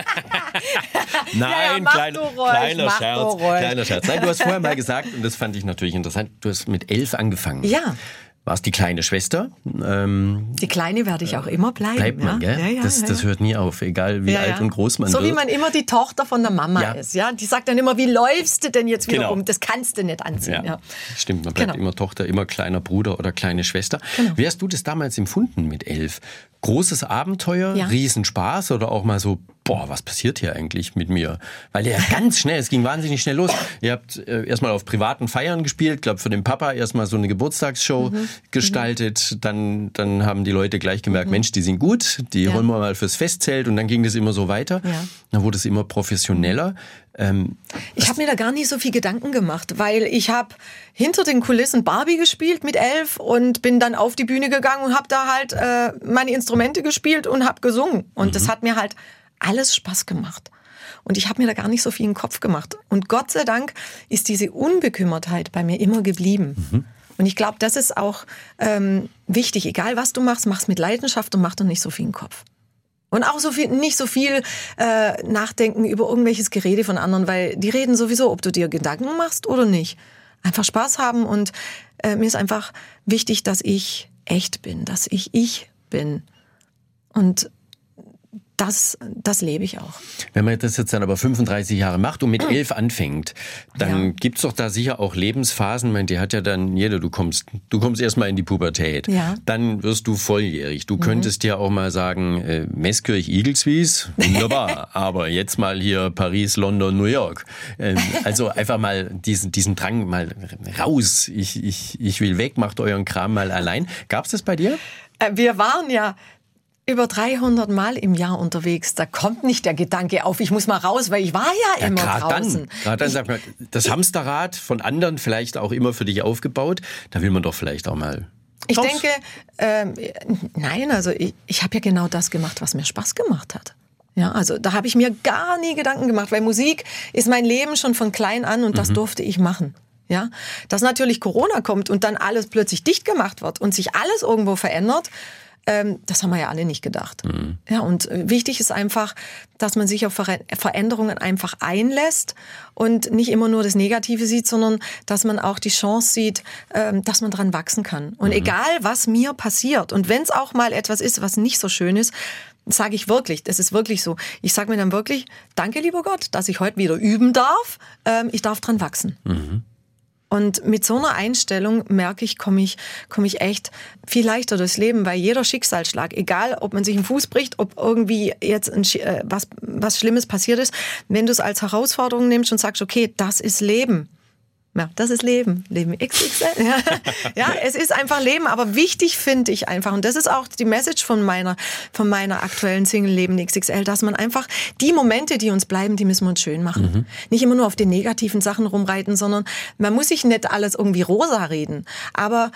Nein, ja, ja, klein, kleiner Scherz, kleiner Scherz. Nein, du hast vorher mal gesagt, und das fand ich natürlich interessant, du hast mit elf angefangen. Ja. Warst die kleine Schwester. Ähm, die Kleine werde ich auch immer bleiben. Bleibt man, ja? gell? Ja, ja, das, ja, das hört nie auf, egal wie ja, alt ja. und groß man so wird. So wie man immer die Tochter von der Mama ja. ist. Ja? Die sagt dann immer, wie läufst du denn jetzt wieder genau. rum? Das kannst du nicht anziehen. Ja. Ja. Stimmt, man bleibt genau. immer Tochter, immer kleiner Bruder oder kleine Schwester. Genau. Wie hast du das damals empfunden mit elf? Großes Abenteuer, ja. Riesenspaß oder auch mal so, boah, was passiert hier eigentlich mit mir? Weil ja ganz schnell, es ging wahnsinnig schnell los. Ihr habt äh, erstmal auf privaten Feiern gespielt, glaube für den Papa erstmal so eine Geburtstagsshow mhm. gestaltet. Mhm. Dann, dann haben die Leute gleich gemerkt, mhm. Mensch, die sind gut, die ja. holen wir mal fürs Festzelt und dann ging das immer so weiter. Ja. Dann wurde es immer professioneller. Ähm, ich habe mir da gar nicht so viel Gedanken gemacht, weil ich habe hinter den Kulissen Barbie gespielt mit elf und bin dann auf die Bühne gegangen und habe da halt äh, meine Instrumente gespielt und habe gesungen. Und mhm. das hat mir halt alles Spaß gemacht. Und ich habe mir da gar nicht so viel in den Kopf gemacht. Und Gott sei Dank ist diese Unbekümmertheit bei mir immer geblieben. Mhm. Und ich glaube, das ist auch ähm, wichtig. Egal, was du machst, mach's mit Leidenschaft und mach doch nicht so viel in den Kopf. Und auch so viel, nicht so viel äh, nachdenken über irgendwelches Gerede von anderen, weil die reden sowieso, ob du dir Gedanken machst oder nicht. Einfach Spaß haben und äh, mir ist einfach wichtig, dass ich echt bin, dass ich ich bin. Und das, das lebe ich auch. Wenn man das jetzt dann aber fünfunddreißig Jahre macht und mit elf anfängt, dann ja. gibt's doch da sicher auch Lebensphasen. Ich meine, die hat ja dann jeder, du kommst, du kommst erstmal in die Pubertät. Ja. Dann wirst du volljährig. Du mhm. könntest ja auch mal sagen, äh, Meßkirch, Igelswies, wunderbar. Aber jetzt mal hier Paris, London, New York. Ähm, also einfach mal diesen, diesen Drang mal raus. Ich, ich, ich will weg, macht euren Kram mal allein. Gab's das bei dir? Äh, wir waren ja über dreihundert Mal im Jahr unterwegs. Da kommt nicht der Gedanke auf, ich muss mal raus, weil ich war ja, ja immer draußen. Gerade dann sagt man, das Hamsterrad von anderen vielleicht auch immer für dich aufgebaut. Da will man doch vielleicht auch mal Ich raus. denke, ähm, nein, also ich, ich habe ja genau das gemacht, was mir Spaß gemacht hat. Ja, also da habe ich mir gar nie Gedanken gemacht, weil Musik ist mein Leben schon von klein an und das mhm. durfte ich machen. Ja, dass natürlich Corona kommt und dann alles plötzlich dicht gemacht wird und sich alles irgendwo verändert, das haben wir ja alle nicht gedacht. Mhm. Ja, und wichtig ist einfach, dass man sich auf Veränderungen einfach einlässt und nicht immer nur das Negative sieht, sondern dass man auch die Chance sieht, dass man dran wachsen kann. Und mhm. egal, was mir passiert und wenn es auch mal etwas ist, was nicht so schön ist, sage ich wirklich, das ist wirklich so. Ich sage mir dann wirklich, danke lieber Gott, dass ich heute wieder üben darf. Ich darf dran wachsen. Mhm. Und mit so einer Einstellung, merke ich, komme ich, komme ich echt viel leichter durchs Leben, weil jeder Schicksalsschlag, egal ob man sich einen Fuß bricht, ob irgendwie jetzt ein, äh, was, was Schlimmes passiert ist, wenn du es als Herausforderung nimmst und sagst, okay, das ist Leben. Ja, das ist Leben. Leben X X L. Ja, ja, es ist einfach Leben. Aber wichtig finde ich einfach, und das ist auch die Message von meiner, von meiner aktuellen Single Leben X X L, dass man einfach die Momente, die uns bleiben, die müssen wir uns schön machen. Mhm. Nicht immer nur auf den negativen Sachen rumreiten, sondern man muss sich nicht alles irgendwie rosa reden. Aber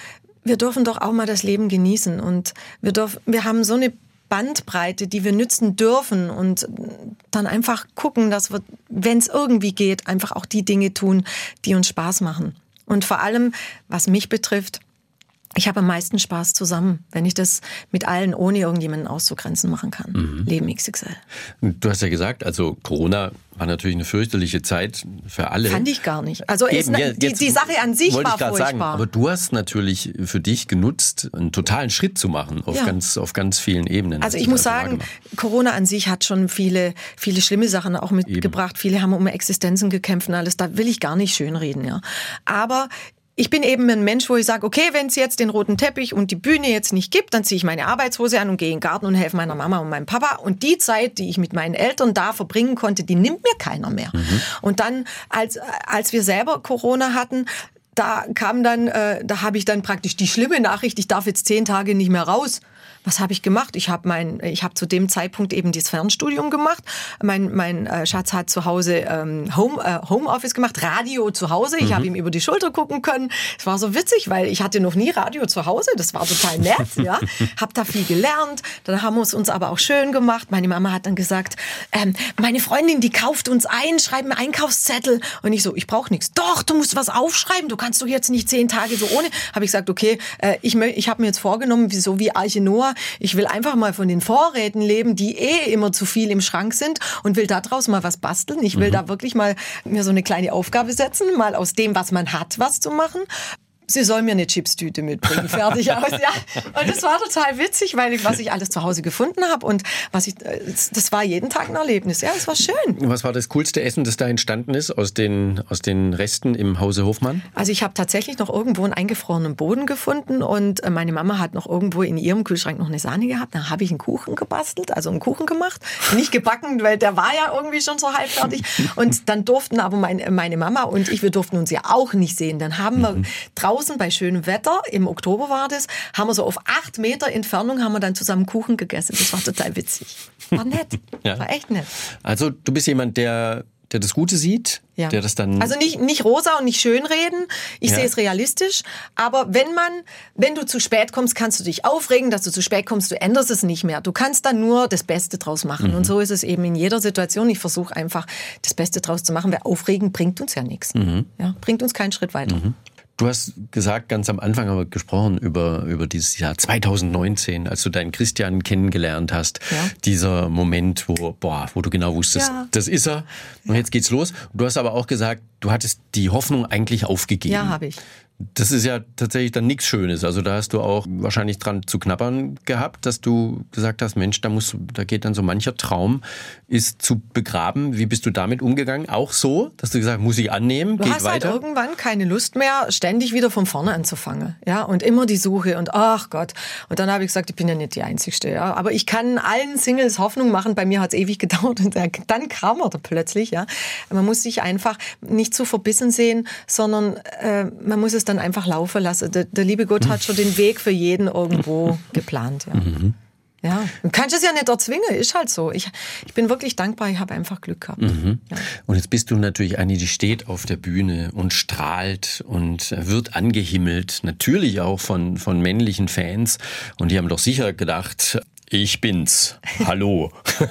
wir dürfen doch auch mal das Leben genießen und wir dürfen, wir haben so eine Bandbreite, die wir nützen dürfen und dann einfach gucken, dass wir, wenn es irgendwie geht, einfach auch die Dinge tun, die uns Spaß machen. Und vor allem, was mich betrifft, ich habe am meisten Spaß zusammen, wenn ich das mit allen, ohne irgendjemanden auszugrenzen, machen kann. Mhm. Leben X X L. Du hast ja gesagt, also Corona war natürlich eine fürchterliche Zeit für alle. Fand ich gar nicht. Also Eben, ist, ja, die, die Sache an sich war furchtbar. Sagen, aber du hast natürlich für dich genutzt, einen totalen Schritt zu machen auf, ja. ganz, auf ganz vielen Ebenen. Also ich muss sagen, Corona an sich hat schon viele, viele schlimme Sachen auch mitgebracht. Eben. Viele haben um Existenzen gekämpft und alles. Da will ich gar nicht schönreden. Ja. Aber ich bin eben ein Mensch, wo ich sage, okay, wenn es jetzt den roten Teppich und die Bühne jetzt nicht gibt, dann ziehe ich meine Arbeitshose an und gehe in den Garten und helfe meiner Mama und meinem Papa. Und die Zeit, die ich mit meinen Eltern da verbringen konnte, die nimmt mir keiner mehr. Mhm. Und dann, als, als wir selber Corona hatten, da kam dann, äh, da habe ich dann praktisch die schlimme Nachricht, ich darf jetzt zehn Tage nicht mehr raus. Was habe ich gemacht? Ich habe mein, ich habe zu dem Zeitpunkt eben das Fernstudium gemacht. Mein, mein äh, Schatz hat zu Hause ähm, Home, äh, Homeoffice gemacht, Radio zu Hause. Ich mhm. habe ihm über die Schulter gucken können. Es war so witzig, weil ich hatte noch nie Radio zu Hause. Das war total nett, ja. Hab da viel gelernt. Dann haben wir es uns aber auch schön gemacht. Meine Mama hat dann gesagt, ähm, meine Freundin, die kauft uns ein, schreibt einen Einkaufszettel. Und ich so, ich brauche nichts. Doch, du musst was aufschreiben. Du kannst doch jetzt nicht zehn Tage so ohne. Habe ich gesagt, okay, äh, ich, ich habe mir jetzt vorgenommen, wie, so wie Arche Noah, ich will einfach mal von den Vorräten leben, die eh immer zu viel im Schrank sind und will daraus mal was basteln. Ich will mhm. da wirklich mal mir so eine kleine Aufgabe setzen, mal aus dem, was man hat, was zu machen. Sie soll mir eine Chipstüte mitbringen, fertig aus, ja. Und das war total witzig, weil ich, was ich alles zu Hause gefunden habe und was ich, das war jeden Tag ein Erlebnis. Ja, es war schön. Was war das coolste Essen, das da entstanden ist aus den, aus den Resten im Hause Hofmann? Also ich habe tatsächlich noch irgendwo einen eingefrorenen Boden gefunden und meine Mama hat noch irgendwo in ihrem Kühlschrank noch eine Sahne gehabt. Da habe ich einen Kuchen gebastelt, also einen Kuchen gemacht. Nicht gebacken, weil der war ja irgendwie schon so halb fertig. Und dann durften aber meine, meine Mama und ich, wir durften uns ja auch nicht sehen. Dann haben wir mhm. draußen bei schönem Wetter, im Oktober war das, haben wir so auf acht Meter Entfernung haben wir dann zusammen Kuchen gegessen. Das war total witzig. War nett. Ja. War echt nett. Also du bist jemand, der, der das Gute sieht, ja. der das dann... Also nicht, nicht rosa und nicht schönreden. Ich ja. sehe es realistisch. Aber wenn man, wenn du zu spät kommst, kannst du dich aufregen, dass du zu spät kommst, du änderst es nicht mehr. Du kannst dann nur das Beste draus machen. Mhm. Und so ist es eben in jeder Situation. Ich versuche einfach, das Beste draus zu machen, weil Aufregen bringt uns ja nichts. Mhm. Ja, bringt uns keinen Schritt weiter. Mhm. Du hast gesagt, ganz am Anfang haben wir gesprochen über, über dieses Jahr zwanzig neunzehn, als du deinen Christian kennengelernt hast. Ja. Dieser Moment, wo, boah, wo du genau wusstest, ja. das ist er. Und jetzt geht's los. Du hast aber auch gesagt, du hattest die Hoffnung eigentlich aufgegeben. Ja, habe ich. Das ist ja tatsächlich dann nichts Schönes. Also da hast du auch wahrscheinlich dran zu knabbern gehabt, dass du gesagt hast, Mensch, da muss, da geht dann so mancher Traum, ist zu begraben. Wie bist du damit umgegangen? Auch so, dass du gesagt hast, muss ich annehmen, du geht hast weiter? Halt irgendwann keine Lust mehr, ständig wieder von vorne anzufangen. Ja, und immer die Suche und ach Gott. Und dann habe ich gesagt, ich bin ja nicht die Einzigste. Ja, aber ich kann allen Singles Hoffnung machen. Bei mir hat es ewig gedauert und dann kam er da plötzlich. Ja, man muss sich einfach nicht zu verbissen sehen, sondern äh, man muss es dann einfach laufen lassen. Der, der liebe Gott hat schon den Weg für jeden irgendwo geplant. Ja. Mhm. Ja, du kannst es ja nicht erzwingen, ist halt so. Ich, ich bin wirklich dankbar, ich habe einfach Glück gehabt. Mhm. Ja. Und jetzt bist du natürlich eine, die steht auf der Bühne und strahlt und wird angehimmelt, natürlich auch von, von männlichen Fans. Und die haben doch sicher gedacht, ich bin's, hallo.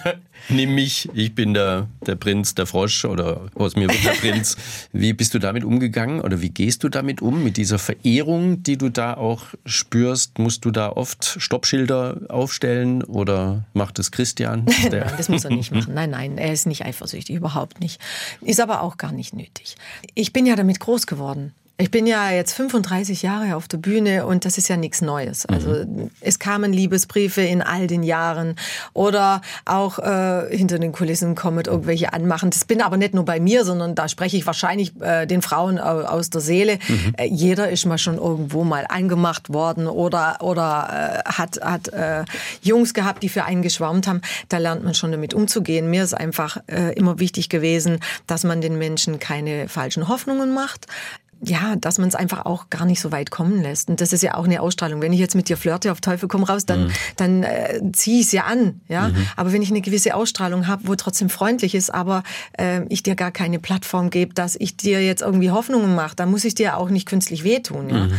Nimm mich, ich bin der, der Prinz, der Frosch oder aus mir wird der Prinz. Wie bist du damit umgegangen oder wie gehst du damit um, mit dieser Verehrung, die du da auch spürst? Musst du da oft Stoppschilder aufstellen oder macht es Christian? Nein, das muss er nicht machen. Nein, nein, er ist nicht eifersüchtig, überhaupt nicht. Ist aber auch gar nicht nötig. Ich bin ja damit groß geworden. Ich bin ja jetzt fünfunddreißig Jahre auf der Bühne und das ist ja nichts Neues. Also mhm. es kamen Liebesbriefe in all den Jahren oder auch äh, hinter den Kulissen kommen irgendwelche Anmachen. Das bin aber nicht nur bei mir, sondern da spreche ich wahrscheinlich äh, den Frauen aus der Seele. Mhm. Äh, jeder ist mal schon irgendwo mal angemacht worden oder oder äh, hat hat äh, Jungs gehabt, die für einen geschwärmt haben. Da lernt man schon damit umzugehen. Mir ist einfach äh, immer wichtig gewesen, dass man den Menschen keine falschen Hoffnungen macht. Ja, dass man es einfach auch gar nicht so weit kommen lässt. Und das ist ja auch eine Ausstrahlung. Wenn ich jetzt mit dir flirte, auf Teufel komm raus, dann, mhm. dann äh, ziehe ich es ja an. Ja? Mhm. Aber wenn ich eine gewisse Ausstrahlung habe, wo trotzdem freundlich ist, aber äh, ich dir gar keine Plattform gebe, dass ich dir jetzt irgendwie Hoffnungen mache, dann muss ich dir auch nicht künstlich wehtun. Ja? Mhm.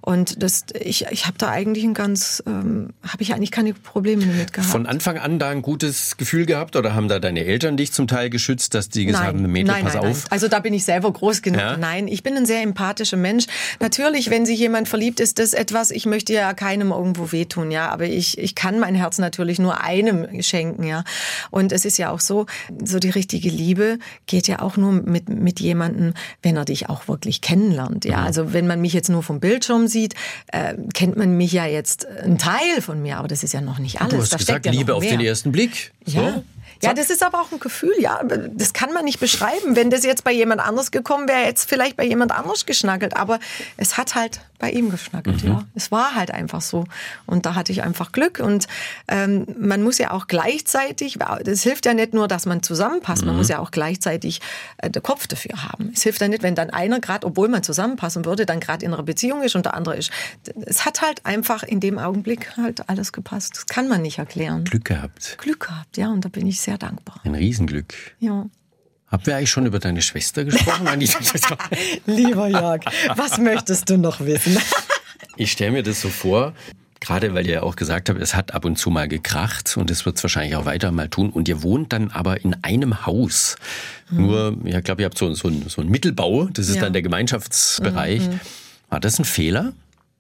Und das, ich, ich habe da eigentlich ein ganz, ähm, habe ich eigentlich keine Probleme damit gehabt. Von Anfang an da ein gutes Gefühl gehabt oder haben da deine Eltern dich zum Teil geschützt, dass die gesagt haben, Mädel, nein, pass nein, auf? Nein. Also da bin ich selber groß genug. Ja? Nein, ich bin ein sehr empathischer Mensch. Natürlich, wenn sich jemand verliebt, ist das etwas, ich möchte ja keinem irgendwo wehtun, ja, aber ich, ich kann mein Herz natürlich nur einem schenken, ja. Und es ist ja auch so, so die richtige Liebe geht ja auch nur mit, mit jemandem, wenn er dich auch wirklich kennenlernt, ja. Mhm. Also wenn man mich jetzt nur vom Bildschirm sieht, äh, kennt man mich ja jetzt einen Teil von mir, aber das ist ja noch nicht alles. Du hast da gesagt, steckt ja Liebe noch auf mehr. den ersten Blick. So. Ja. Ja, das ist aber auch ein Gefühl, ja. Das kann man nicht beschreiben. Wenn das jetzt bei jemand anders gekommen wäre, jetzt vielleicht bei jemand anders geschnackelt. Aber es hat halt bei ihm geschnackelt, mhm. ja. Es war halt einfach so. Und da hatte ich einfach Glück. Und ähm, man muss ja auch gleichzeitig, das hilft ja nicht nur, dass man zusammenpasst, mhm. man muss ja auch gleichzeitig äh, den Kopf dafür haben. Es hilft ja nicht, wenn dann einer gerade, obwohl man zusammenpassen würde, dann gerade in einer Beziehung ist und der andere ist. Es hat halt einfach in dem Augenblick halt alles gepasst. Das kann man nicht erklären. Glück gehabt. Glück gehabt, ja. Und da bin ich sehr dankbar. Ein Riesenglück. Ja. Haben wir eigentlich schon über deine Schwester gesprochen? Lieber Jörg, was möchtest du noch wissen? Ich stelle mir das so vor, gerade weil ihr ja auch gesagt habt, es hat ab und zu mal gekracht und es wird es wahrscheinlich auch weiter mal tun. Und ihr wohnt dann aber in einem Haus. Mhm. Nur, ja, ich glaube, ihr habt so, so, so einen Mittelbau, das ist ja. dann der Gemeinschaftsbereich. Mhm. War das ein Fehler?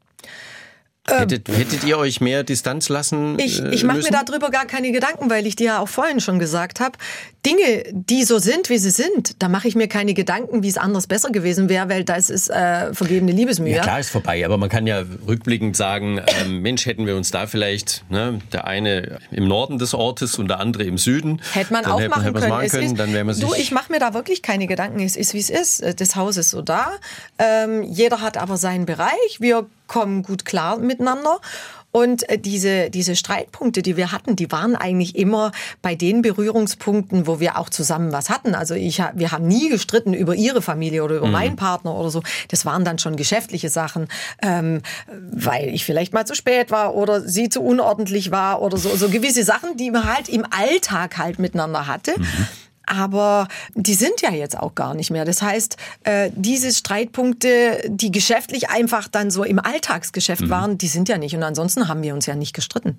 Hättet, hättet ihr euch mehr Distanz lassen Ich, ich mache mir darüber gar keine Gedanken, weil ich dir ja auch vorhin schon gesagt habe, Dinge, die so sind, wie sie sind, da mache ich mir keine Gedanken, wie es anders besser gewesen wäre, weil das ist äh, vergebene Liebesmühe. Ja, klar ist vorbei, aber man kann ja rückblickend sagen, ähm, Mensch, hätten wir uns da vielleicht, ne, der eine im Norden des Ortes und der andere im Süden. Hätte man auch hätte, machen hätte können. machen können ist, dann wäre man sich du, ich mache mir da wirklich keine Gedanken. Es ist, wie es ist. Das Haus ist so da. Ähm, jeder hat aber seinen Bereich. Wir kommen gut klar miteinander. Und diese, diese Streitpunkte, die wir hatten, die waren eigentlich immer bei den Berührungspunkten, wo wir auch zusammen was hatten. Also ich, wir haben nie gestritten über ihre Familie oder über mhm. meinen Partner oder so. Das waren dann schon geschäftliche Sachen, ähm, weil ich vielleicht mal zu spät war oder sie zu unordentlich war oder so. So gewisse Sachen, die man halt im Alltag halt miteinander hatte. Mhm. Aber die sind ja jetzt auch gar nicht mehr. Das heißt, äh, diese Streitpunkte, die geschäftlich einfach dann so im Alltagsgeschäft mhm. waren, die sind ja nicht. Und ansonsten haben wir uns ja nicht gestritten.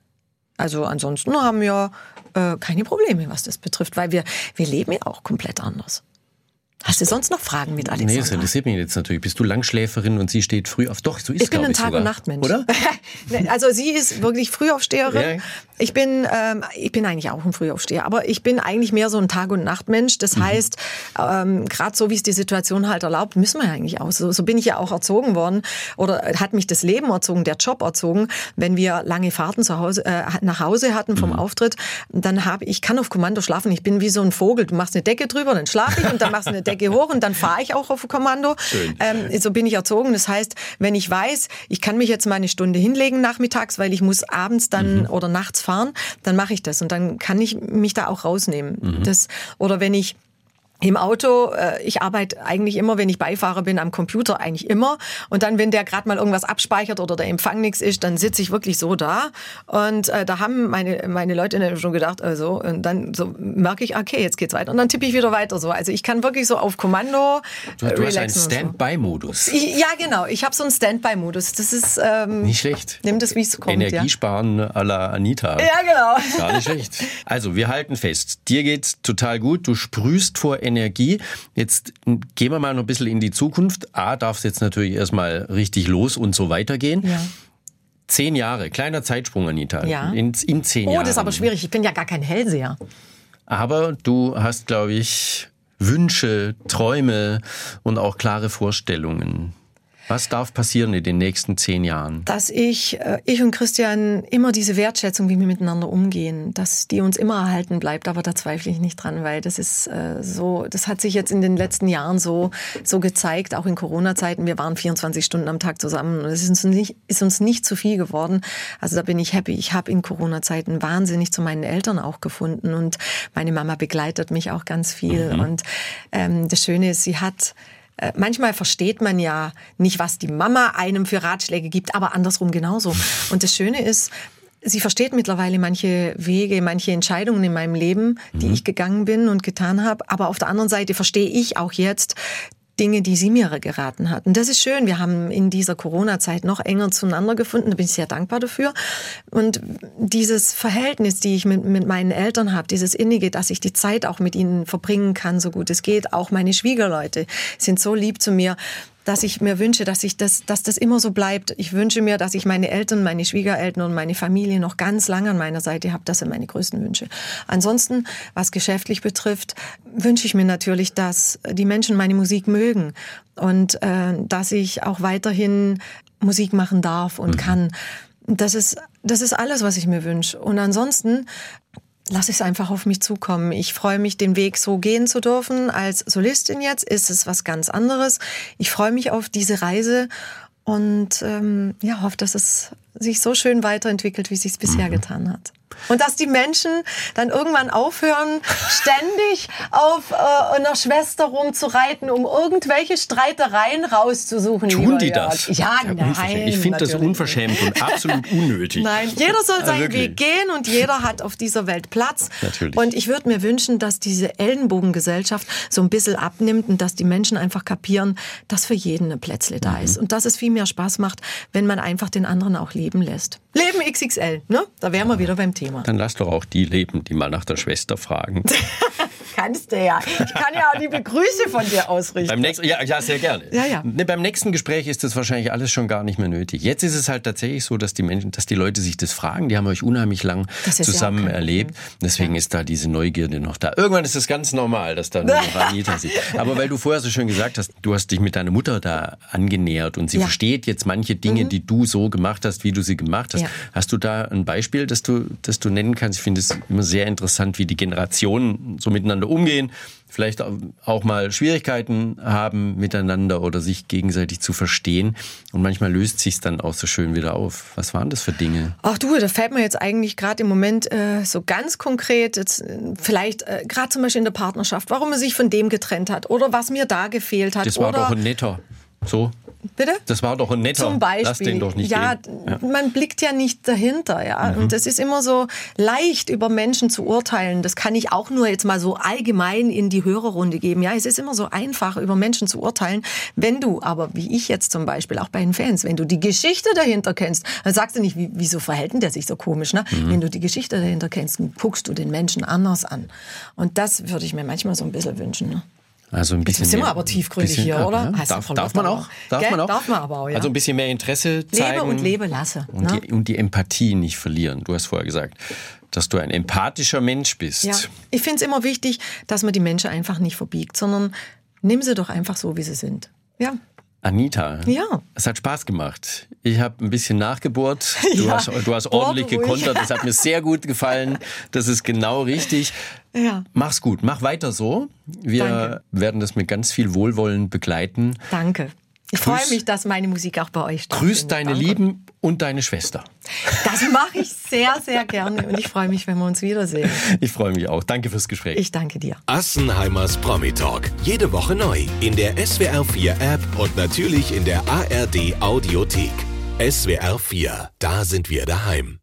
Also ansonsten haben wir äh, keine Probleme, was das betrifft, weil wir, wir leben ja auch komplett anders. Hast du sonst noch Fragen mit Alexandra? Nee, das interessiert mich jetzt natürlich. Bist du Langschläferin und sie steht früh auf? Doch, so ist es, glaube ich, Ich bin ein Tag- und Nachtmensch. Oder? Also sie ist wirklich Frühaufsteherin. Ja. Ich bin, ähm, ich bin eigentlich auch ein Frühaufsteher, aber ich bin eigentlich mehr so ein Tag- und Nachtmensch. Das mhm. heißt, ähm, gerade so wie es die Situation halt erlaubt, müssen wir ja eigentlich auch. So, so bin ich ja auch erzogen worden oder hat mich das Leben erzogen, der Job erzogen. Wenn wir lange Fahrten zu Hause, äh, nach Hause hatten vom mhm. Auftritt, dann habe ich kann auf Kommando schlafen. Ich bin wie so ein Vogel. Du machst eine Decke drüber, dann schlafe ich und dann machst du eine Decke hoch und dann fahre ich auch auf Kommando. Ähm, so bin ich erzogen. Das heißt, wenn ich weiß, ich kann mich jetzt mal eine Stunde hinlegen nachmittags, weil ich muss abends dann mhm. oder nachts fahren, dann mache ich das und dann kann ich mich da auch rausnehmen. Mhm. Das, oder wenn ich im Auto, ich arbeite eigentlich immer, wenn ich Beifahrer bin, am Computer eigentlich immer. Und dann, wenn der gerade mal irgendwas abspeichert oder der Empfang nichts ist, dann sitze ich wirklich so da. Und äh, da haben meine meine Leute schon gedacht, also und dann so merke ich, okay, jetzt geht's weiter. Und dann tippe ich wieder weiter so. Also ich kann wirklich so auf Kommando Du, du hast einen Standby-Modus. So. Ja, genau. Ich habe so einen Standby-Modus. Das ist ähm, nicht schlecht. Nimm das, wie es kommt. Energiesparen ja. à la Anita. Ja, genau. Gar nicht schlecht. Also wir halten fest, dir geht's total gut. Du sprühst vor Energie. Jetzt gehen wir mal noch ein bisschen in die Zukunft. A, darf es jetzt natürlich erstmal richtig los und so weitergehen. Ja. Zehn Jahre, kleiner Zeitsprung, Anita. Ja. In, in zehn oh, Jahren. Oh, das ist aber schwierig. Ich bin ja gar kein Hellseher. Aber du hast, glaube ich, Wünsche, Träume und auch klare Vorstellungen. Was darf passieren in den nächsten zehn Jahren? Dass ich, ich und Christian immer diese Wertschätzung, wie wir miteinander umgehen, dass die uns immer erhalten bleibt. Aber da zweifle ich nicht dran, weil das ist äh, so, das hat sich jetzt in den letzten Jahren so, so gezeigt, auch in Corona-Zeiten. Wir waren vierundzwanzig Stunden am Tag zusammen und es ist uns nicht, ist uns nicht zu viel geworden. Also da bin ich happy. Ich habe in Corona-Zeiten wahnsinnig zu meinen Eltern auch gefunden und meine Mama begleitet mich auch ganz viel. Mhm. Und ähm, das Schöne ist, sie hat manchmal versteht man ja nicht, was die Mama einem für Ratschläge gibt, aber andersrum genauso. Und das Schöne ist, sie versteht mittlerweile manche Wege, manche Entscheidungen in meinem Leben, die mhm. ich gegangen bin und getan habe. Aber auf der anderen Seite verstehe ich auch jetzt Dinge, die sie mir geraten hat. Und das ist schön. Wir haben in dieser Corona-Zeit noch enger zueinander gefunden. Da bin ich sehr dankbar dafür. Und dieses Verhältnis, die ich mit, mit meinen Eltern habe, dieses Innige, dass ich die Zeit auch mit ihnen verbringen kann, so gut es geht. Auch meine Schwiegerleute sind so lieb zu mir, dass ich mir wünsche, dass ich das, dass das immer so bleibt. Ich wünsche mir, dass ich meine Eltern, meine Schwiegereltern und meine Familie noch ganz lange an meiner Seite habe. Das sind meine größten Wünsche. Ansonsten, was geschäftlich betrifft, wünsche ich mir natürlich, dass die Menschen meine Musik mögen und äh, dass ich auch weiterhin Musik machen darf und mhm. kann. Das ist, das ist alles, was ich mir wünsche. Und ansonsten lass ich es einfach auf mich zukommen. Ich freue mich, den Weg so gehen zu dürfen. Als Solistin jetzt ist es was ganz anderes. Ich freue mich auf diese Reise und ähm, ja, hoffe, dass es sich so schön weiterentwickelt, wie es sich bisher mhm. getan hat. Und dass die Menschen dann irgendwann aufhören, ständig auf äh, einer Schwester rumzureiten, um irgendwelche Streitereien rauszusuchen. Tun die das? Ja, ja nein. Ich finde das unverschämt und absolut unnötig. Nein, jeder soll seinen ja, Weg gehen und jeder hat auf dieser Welt Platz. Natürlich. Und ich würde mir wünschen, dass diese Ellenbogengesellschaft so ein bisschen abnimmt und dass die Menschen einfach kapieren, dass für jeden ein Plätzle da mhm. ist. Und dass es viel mehr Spaß macht, wenn man einfach den anderen auch leben lässt. Leben X X L, ne? Da wären wir wieder beim Thema. Dann lass doch auch die leben, die mal nach der Schwester fragen. Kannst du ja. Ich kann ja auch liebe Grüße von dir ausrichten. Beim nächsten, ja, ja, sehr gerne. Ja, ja. Ne, beim nächsten Gespräch ist das wahrscheinlich alles schon gar nicht mehr nötig. Jetzt ist es halt tatsächlich so, dass die Menschen, dass die Leute sich das fragen. Die haben euch unheimlich lang zusammen ja erlebt. Deswegen ja. ist da diese Neugierde noch da. Irgendwann ist es ganz normal, dass da nur noch Anita sieht. Aber weil du vorher so schön gesagt hast, du hast dich mit deiner Mutter da angenähert und sie ja. versteht jetzt manche Dinge, mhm. die du so gemacht hast, wie du sie gemacht hast. Ja. Hast du da ein Beispiel, das du, das du nennen kannst? Ich finde es immer sehr interessant, wie die Generationen so miteinander umgehen. Vielleicht auch mal Schwierigkeiten haben miteinander oder sich gegenseitig zu verstehen. Und manchmal löst sich's dann auch so schön wieder auf. Was waren das für Dinge? Ach du, da fällt mir jetzt eigentlich gerade im Moment äh, so ganz konkret, jetzt, äh, vielleicht äh, gerade zum Beispiel in der Partnerschaft, warum er sich von dem getrennt hat oder was mir da gefehlt hat. Das war oder doch ein netter. So. Bitte? Das war doch ein netter. Zum Beispiel. Lass den doch nicht ja, gehen. Ja, man blickt ja nicht dahinter. Ja? Mhm. Und es ist immer so leicht, über Menschen zu urteilen. Das kann ich auch nur jetzt mal so allgemein in die Hörerrunde geben. Ja, es ist immer so einfach, über Menschen zu urteilen. Wenn du, aber wie ich jetzt zum Beispiel, auch bei den Fans, wenn du die Geschichte dahinter kennst, dann sagst du nicht, wie, wieso verhält denn der sich so komisch? Ne? Mhm. Wenn du die Geschichte dahinter kennst, guckst du den Menschen anders an. Und das würde ich mir manchmal so ein bisschen wünschen. Ne? Also ein bisschen Jetzt sind wir mehr, aber tiefgründig bisschen, hier, oder? Ja. Darf, darf man auch? Darf man auch? Darf man aber auch, ja. Also ein bisschen mehr Interesse zeigen. Lebe und lebe lasse. Und, ne? die, und die Empathie nicht verlieren. Du hast vorher gesagt, dass du ein empathischer Mensch bist. Ja. Ich finde es immer wichtig, dass man die Menschen einfach nicht verbiegt, sondern nimm sie doch einfach so, wie sie sind. Ja. Anita, ja. es hat Spaß gemacht. Ich habe ein bisschen nachgebohrt. Du, ja. hast, du hast ordentlich Boah, gekontert. Das hat mir sehr gut gefallen. Das ist genau richtig. Ja. Mach's gut. Mach weiter so. Wir Danke. werden das mit ganz viel Wohlwollen begleiten. Danke. Ich Grüß, freue mich, dass meine Musik auch bei euch stattfindet. Grüß deine Danke. Lieben und deine Schwester. Das mache ich sehr, sehr gerne. Und ich freue mich, wenn wir uns wiedersehen. Ich freue mich auch. Danke fürs Gespräch. Ich danke dir. Assenheimers Promi Talk. Jede Woche neu in der S W R vier App und natürlich in der A R D Audiothek. S W R vier, da sind wir daheim.